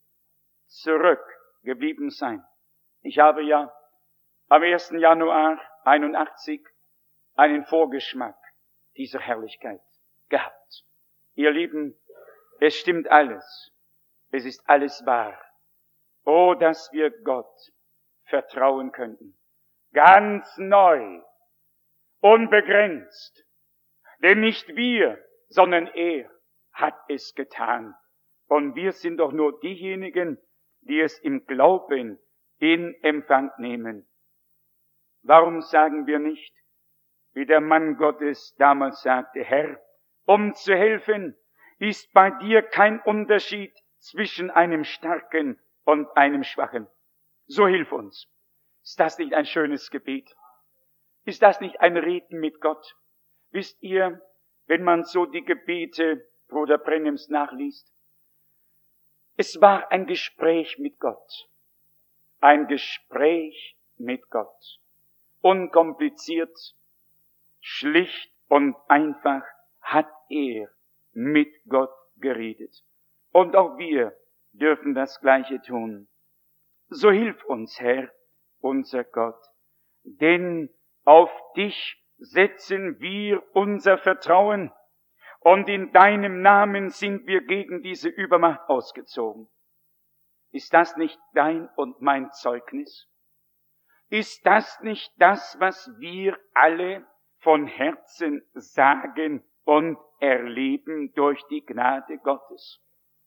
zurückgeblieben sein. Ich habe ja am ersten Januar einundachtzig einen Vorgeschmack dieser Herrlichkeit gehabt. Ihr Lieben, es stimmt alles. Es ist alles wahr. Oh, dass wir Gott vertrauen könnten. Ganz neu, unbegrenzt. Denn nicht wir, sondern er hat es getan. Und wir sind doch nur diejenigen, die es im Glauben in Empfang nehmen. Warum sagen wir nicht, wie der Mann Gottes damals sagte, Herr, um zu helfen, ist bei dir kein Unterschied zwischen einem Starken und einem Schwachen. So hilf uns. Ist das nicht ein schönes Gebet? Ist das nicht ein Reden mit Gott? Wisst ihr, wenn man so die Gebete Bruder Brennims nachliest, es war ein Gespräch mit Gott. Ein Gespräch mit Gott. Unkompliziert, schlicht und einfach hat er mit Gott geredet. Und auch wir dürfen das Gleiche tun. So hilf uns, Herr, unser Gott, denn auf dich setzen wir unser Vertrauen und in deinem Namen sind wir gegen diese Übermacht ausgezogen. Ist das nicht dein und mein Zeugnis? Ist das nicht das, was wir alle von Herzen sagen und erleben durch die Gnade Gottes?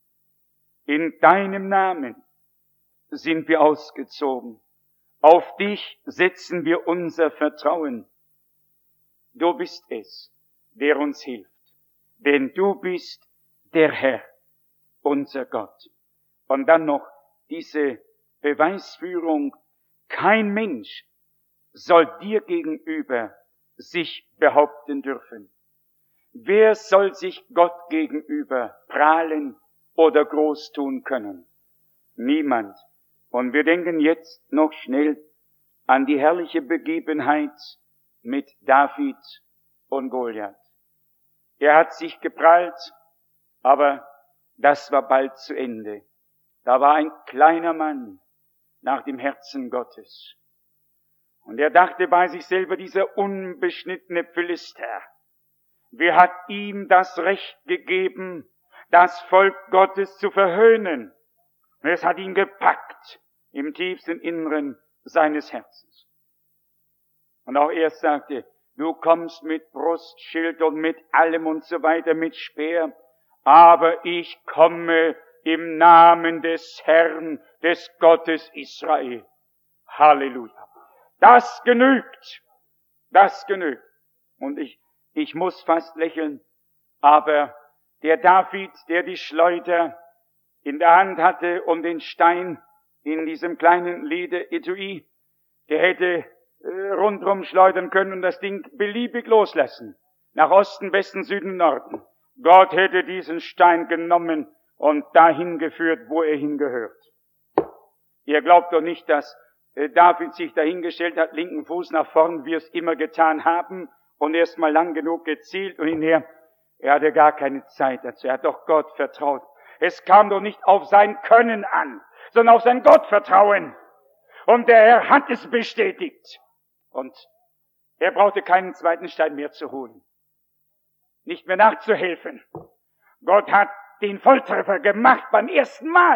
In deinem Namen sind wir ausgezogen. Auf dich setzen wir unser Vertrauen. Du bist es, der uns hilft. Denn du bist der Herr, unser Gott. Und dann noch diese Beweisführung. Kein Mensch soll dir gegenüber sich behaupten dürfen. Wer soll sich Gott gegenüber prahlen oder groß tun können? Niemand. Und wir denken jetzt noch schnell an die herrliche Begebenheit mit David und Goliath. Er hat sich geprahlt, aber das war bald zu Ende. Da war ein kleiner Mann nach dem Herzen Gottes. Und er dachte bei sich selber, dieser unbeschnittene Philister, wer hat ihm das Recht gegeben, das Volk Gottes zu verhöhnen? Und es hat ihn gepackt im tiefsten Inneren seines Herzens. Und auch er sagte, du kommst mit Brustschild und mit allem und so weiter, mit Speer, aber ich komme im Namen des Herrn, des Gottes Israel. Halleluja. Das genügt. Das genügt. Und ich, ich muss fast lächeln, aber der David, der die Schleuder in der Hand hatte und den Stein in diesem kleinen Lederetui, der hätte äh, rundrum schleudern können und das Ding beliebig loslassen. Nach Osten, Westen, Süden, Norden. Gott hätte diesen Stein genommen und dahin geführt, wo er hingehört. Ihr glaubt doch nicht, dass äh, David sich dahingestellt hat, linken Fuß nach vorn, wie es immer getan haben, und erst mal lang genug gezielt und hinher. Er hatte gar keine Zeit dazu. Er hat doch Gott vertraut. Es kam doch nicht auf sein Können an, sondern auf sein Gottvertrauen. Und der Herr hat es bestätigt. Und er brauchte keinen zweiten Stein mehr zu holen. Nicht mehr nachzuhelfen. Gott hat den Volltreffer gemacht beim ersten Mal.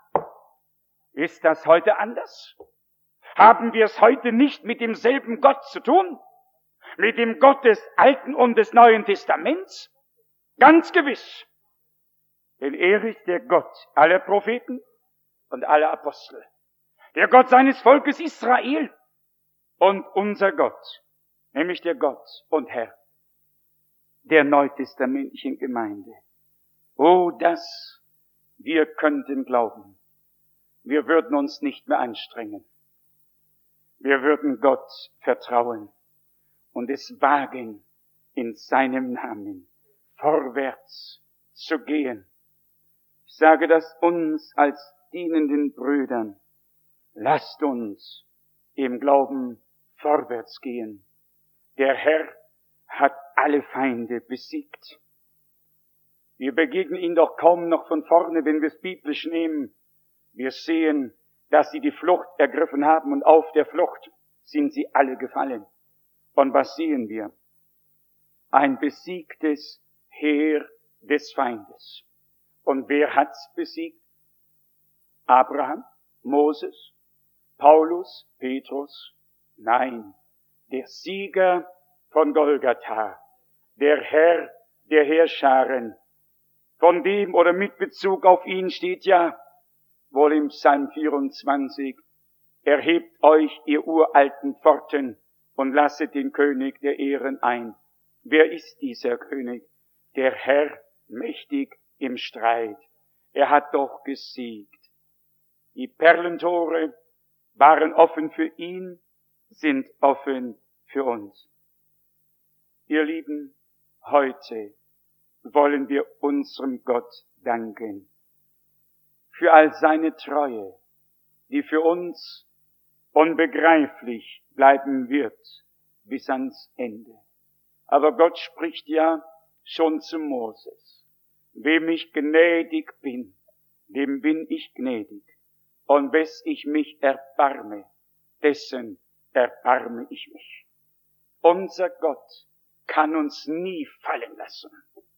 Ist das heute anders? Haben wir es heute nicht mit demselben Gott zu tun? Mit dem Gott des Alten und des Neuen Testaments? Ganz gewiss. Denn er ist der Gott aller Propheten und aller Apostel. Der Gott seines Volkes Israel und unser Gott, nämlich der Gott und Herr der neutestamentlichen Gemeinde. Oh, dass wir könnten glauben. Wir würden uns nicht mehr anstrengen. Wir würden Gott vertrauen und es wagen, in seinem Namen vorwärts zu gehen. Ich sage das uns als dienenden Brüdern. Lasst uns im Glauben vorwärts gehen. Der Herr hat alle Feinde besiegt. Wir begegnen ihn doch kaum noch von vorne, wenn wir es biblisch nehmen. Wir sehen, dass sie die Flucht ergriffen haben und auf der Flucht sind sie alle gefallen. Und was sehen wir? Ein besiegtes Heer des Feindes. Und wer hat's besiegt? Abraham, Moses, Paulus, Petrus? Nein, der Sieger von Golgatha, der Herr der Heerscharen. Von dem oder mit Bezug auf ihn steht ja wohl im Psalm vierundzwanzig, erhebt euch, ihr uralten Pforten, und lasset den König der Ehren ein. Wer ist dieser König? Der Herr, mächtig im Streit. Er hat doch gesiegt. Die Perlentore waren offen für ihn, sind offen für uns. Ihr Lieben, heute wollen wir unserem Gott danken für all seine Treue, die für uns unbegreiflich bleiben wird bis ans Ende. Aber Gott spricht ja schon zu Moses: Wem ich gnädig bin, dem bin ich gnädig. Und wes ich mich erbarme, dessen erbarme ich mich. Unser Gott kann uns nie fallen lassen.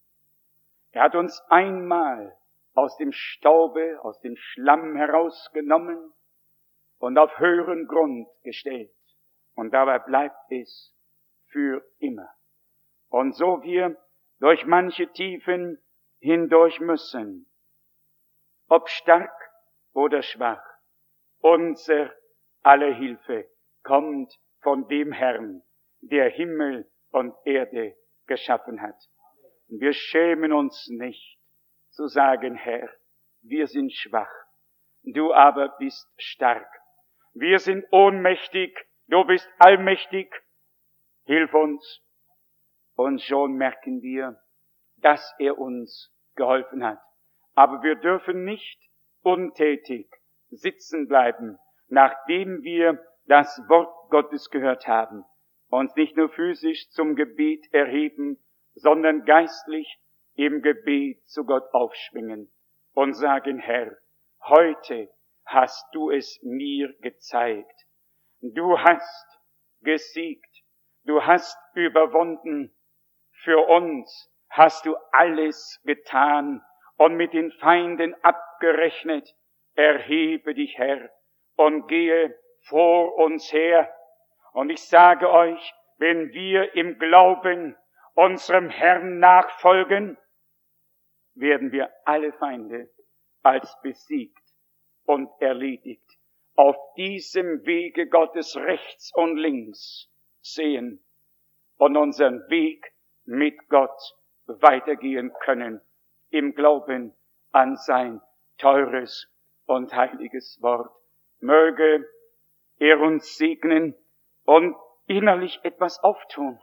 Er hat uns einmal aus dem Staube, aus dem Schlamm herausgenommen und auf höheren Grund gestellt. Und dabei bleibt es für immer. Und so wir durch manche Tiefen hindurch müssen, ob stark oder schwach, unser aller Hilfe kommt von dem Herrn, der Himmel und Erde geschaffen hat. Und wir schämen uns nicht zu sagen: Herr, wir sind schwach, du aber bist stark. Wir sind ohnmächtig, du bist allmächtig, hilf uns. Und schon merken wir, dass er uns geholfen hat. Aber wir dürfen nicht untätig sitzen bleiben, nachdem wir das Wort Gottes gehört haben, uns nicht nur physisch zum Gebet erheben, sondern geistlich im Gebet zu Gott aufschwingen und sagen, Herr, heute hast du es mir gezeigt. Du hast gesiegt, du hast überwunden. Für uns hast du alles getan und mit den Feinden abgerechnet. Erhebe dich, Herr, und gehe vor uns her. Und ich sage euch, wenn wir im Glauben unserem Herrn nachfolgen, werden wir alle Feinde als besiegt und erledigt auf diesem Wege Gottes rechts und links sehen und unseren Weg mit Gott weitergehen können im Glauben an sein teures und heiliges Wort. Möge er uns segnen und innerlich etwas auftun.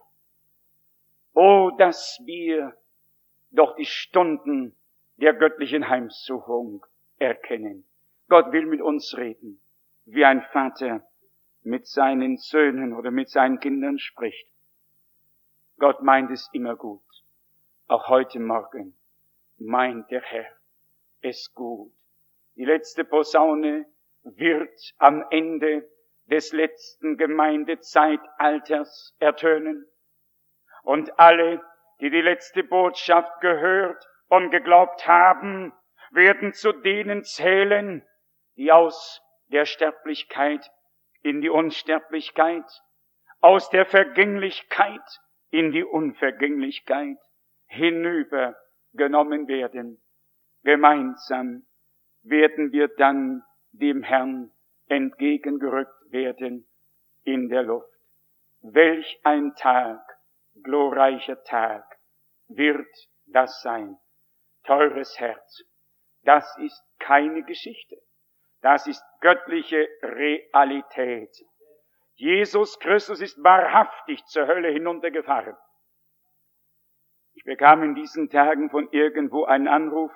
Oh, dass wir doch die Stunden der göttlichen Heimsuchung erkennen. Gott will mit uns reden, wie ein Vater mit seinen Söhnen oder mit seinen Kindern spricht. Gott meint es immer gut. Auch heute Morgen meint der Herr es gut. Die letzte Posaune wird am Ende des letzten Gemeindezeitalters ertönen. Und alle, die die letzte Botschaft gehört und geglaubt haben, werden zu denen zählen, die aus der Sterblichkeit in die Unsterblichkeit, aus der Vergänglichkeit in die Unvergänglichkeit hinübergenommen werden. Gemeinsam werden wir dann dem Herrn entgegengerückt werden in der Luft. Welch ein Tag, glorreicher Tag wird das sein. Teures Herz, das ist keine Geschichte. Das ist göttliche Realität. Jesus Christus ist wahrhaftig zur Hölle hinuntergefahren. Ich bekam in diesen Tagen von irgendwo einen Anruf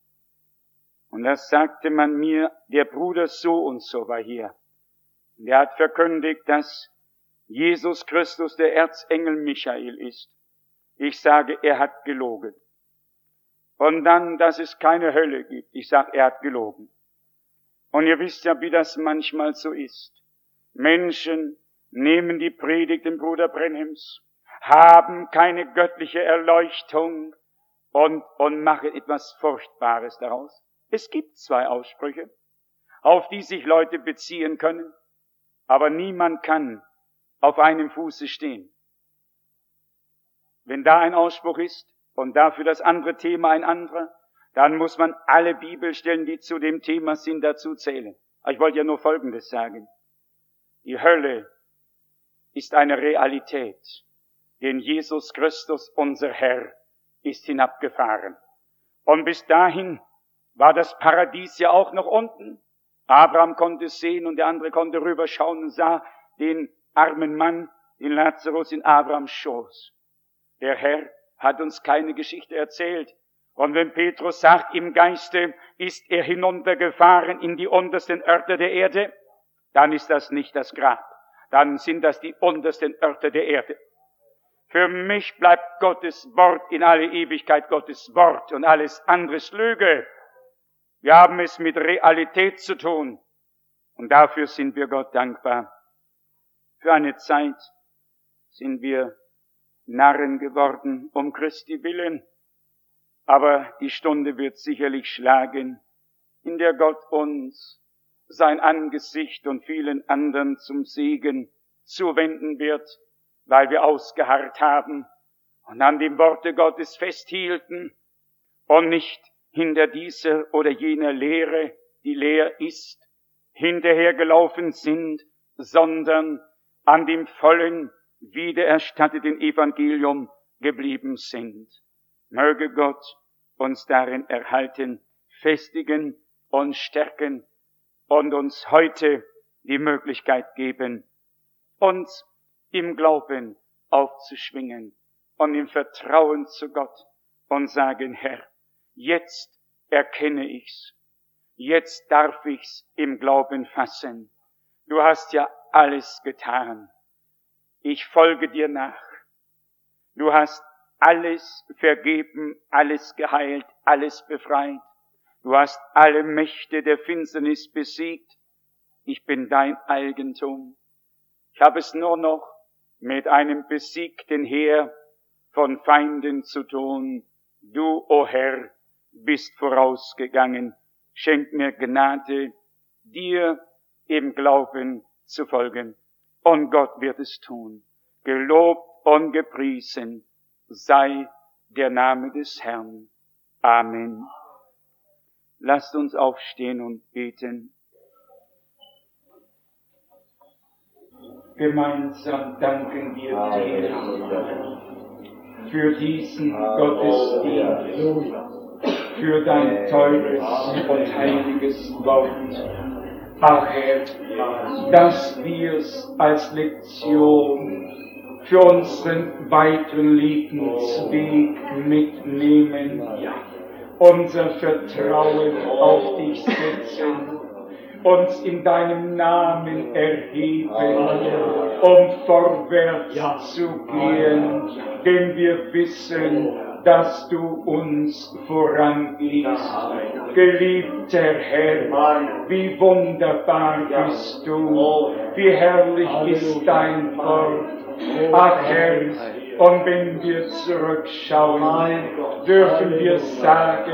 und da sagte man mir, der Bruder so und so war hier. Und er hat verkündigt, dass Jesus Christus der Erzengel Michael ist. Ich sage, er hat gelogen. Und dann, dass es keine Hölle gibt. Ich sage, er hat gelogen. Und ihr wisst ja, wie das manchmal so ist. Menschen nehmen die Predigt des Bruder Brenhims, haben keine göttliche Erleuchtung und, und machen etwas Furchtbares daraus. Es gibt zwei Aussprüche, auf die sich Leute beziehen können, aber niemand kann auf einem Fuße stehen. Wenn da ein Ausspruch ist und dafür das andere Thema ein anderer, dann muss man alle Bibelstellen, die zu dem Thema sind, dazu zählen. Aber ich wollte ja nur Folgendes sagen. Die Hölle ist eine Realität, denn Jesus Christus, unser Herr, ist hinabgefahren. Und bis dahin war das Paradies ja auch noch unten. Abraham konnte es sehen und der andere konnte rüberschauen und sah den armen Mann, den Lazarus in Abrahams Schoß. Der Herr hat uns keine Geschichte erzählt. Und wenn Petrus sagt, im Geiste ist er hinuntergefahren in die untersten Örter der Erde, dann ist das nicht das Grab. Dann sind das die untersten Örter der Erde. Für mich bleibt Gottes Wort in alle Ewigkeit Gottes Wort und alles andere ist Lüge. Wir haben es mit Realität zu tun. Und dafür sind wir Gott dankbar. Für eine Zeit sind wir Narren geworden um Christi willen. Aber die Stunde wird sicherlich schlagen, in der Gott uns sein Angesicht und vielen anderen zum Segen zuwenden wird, weil wir ausgeharrt haben und an dem Worte Gottes festhielten und nicht hinter dieser oder jener Lehre, die leer ist, hinterhergelaufen sind, sondern an dem vollen, wiedererstatteten Evangelium geblieben sind. Möge Gott uns darin erhalten, festigen und stärken und uns heute die Möglichkeit geben, uns im Glauben aufzuschwingen und im Vertrauen zu Gott und sagen, Herr, jetzt erkenne ich's, jetzt darf ich's im Glauben fassen. Du hast ja alles getan. Ich folge dir nach. Du hast alles vergeben, alles geheilt, alles befreit. Du hast alle Mächte der Finsternis besiegt. Ich bin dein Eigentum. Ich habe es nur noch mit einem besiegten Heer von Feinden zu tun. Du, o Herr, bist vorausgegangen. Schenk mir Gnade, dir im Glauben zu folgen. Und Gott wird es tun. Gelobt und gepriesen sei der Name des Herrn. Amen. Lasst uns aufstehen und beten. Gemeinsam danken wir dir für diesen Gottesdienst, für dein teures und heiliges Wort. Ach Herr, dass wir es als Lektion für unseren weiteren Lebensweg mitnehmen, unser Vertrauen auf dich setzen, uns in deinem Namen erheben, um vorwärts zu gehen, denn wir wissen, dass du uns vorangehst. Geliebter Herr, wie wunderbar bist du, wie herrlich ist dein Wort. Ach Herr, und wenn wir zurückschauen, dürfen wir sagen,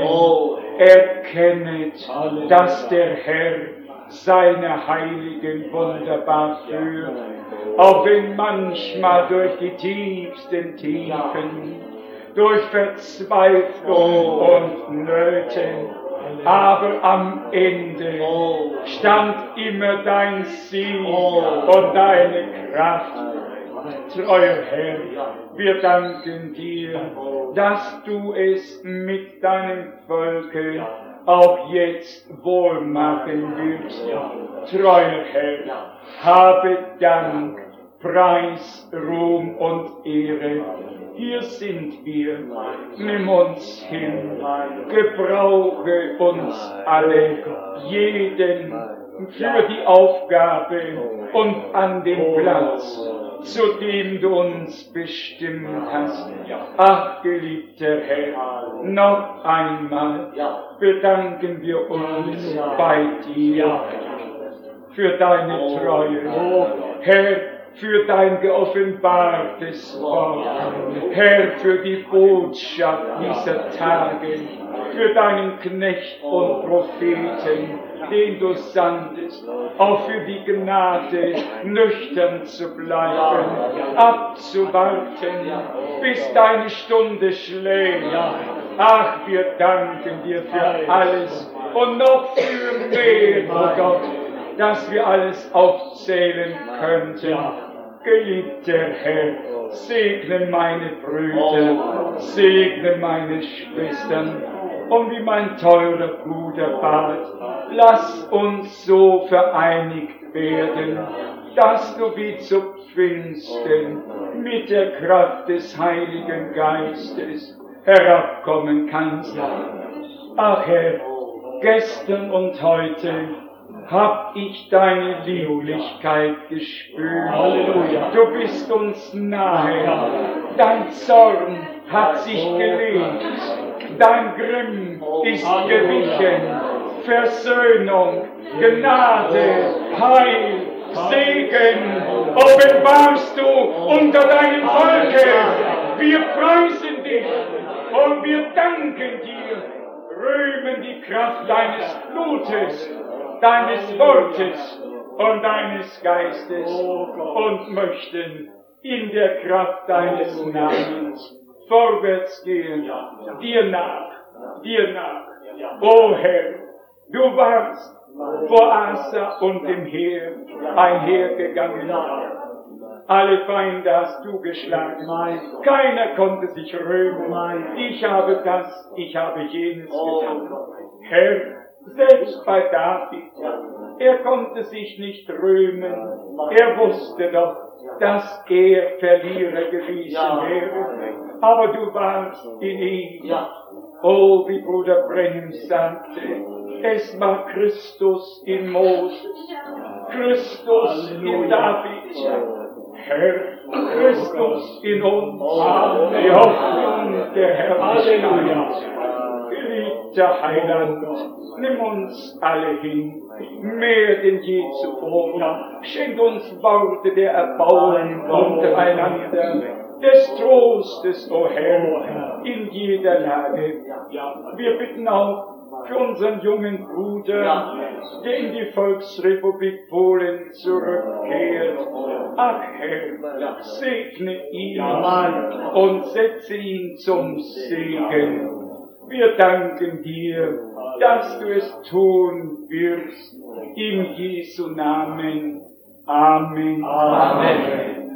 erkennet, dass der Herr seine Heiligen wunderbar führt, auch wenn manchmal durch die tiefsten Tiefen, durch Verzweiflung und Nöten, aber am Ende stand immer dein Sieg und deine Kraft. Treuer Herr, wir danken dir, dass du es mit deinem Volke auch jetzt wohl machen wirst. Treuer Herr, habe Dank, Preis, Ruhm und Ehre. Hier sind wir, nimm uns hin, gebrauche uns alle, jeden für die Aufgabe und an den Platz, zu dem du uns bestimmt hast. Ach, geliebter Herr, noch einmal bedanken wir uns bei dir für deine Treue, Herr, für dein geoffenbartes Wort, Herr, für die Botschaft dieser Tage, für deinen Knecht und Propheten, den du sandest, auch für die Gnade, nüchtern zu bleiben, abzuwarten, bis deine Stunde schlägt. Ach, wir danken dir für alles und noch für mehr, oh Gott, dass wir alles aufzählen könnten. Geliebter Herr, segne meine Brüder, segne meine Schwestern, und wie mein teurer Bruder bat, lass uns so vereinigt werden, dass du wie zu Pfingsten mit der Kraft des Heiligen Geistes herabkommen kannst. Ach Herr, gestern und heute hab ich deine Lieblichkeit gespürt. Halleluja. Du bist uns nahe. Dein Zorn hat sich gelegt. Dein Grimm ist gewichen. Versöhnung, Gnade, Heil, Segen offenbarst du unter deinem Volke. Wir preisen dich und wir danken dir, rühmen die Kraft deines Blutes, deines Wortes und deines Geistes und möchten in der Kraft deines Namens vorwärts gehen, dir nach, dir nach. O Herr, du warst vor Asa und dem Heer einhergegangen. Alle Feinde hast du geschlagen. Keiner konnte sich rühmen. Ich habe das, ich habe jenes getan. Herr, selbst bei David, er konnte sich nicht rühmen. Er wusste doch, dass er Verlierer gewesen wäre. Aber du warst in ihm. Oh, wie Bruder Brenhem sagte, es war Christus in Moses, Christus in David, Herr, Christus in uns, die Hoffnung der Herrlichkeit. Geliebter guter Heiland, nimm uns alle hin, mehr denn je zuvor. Schenk uns Worte der Erbauung untereinander, des Trostes, o Herr, in jeder Lage. Wir bitten auch für unseren jungen Bruder, der in die Volksrepublik Polen zurückkehrt. Ach Herr, segne ihn und setze ihn zum Segen. Wir danken dir, dass du es tun wirst. In Jesu Namen. Amen. Amen.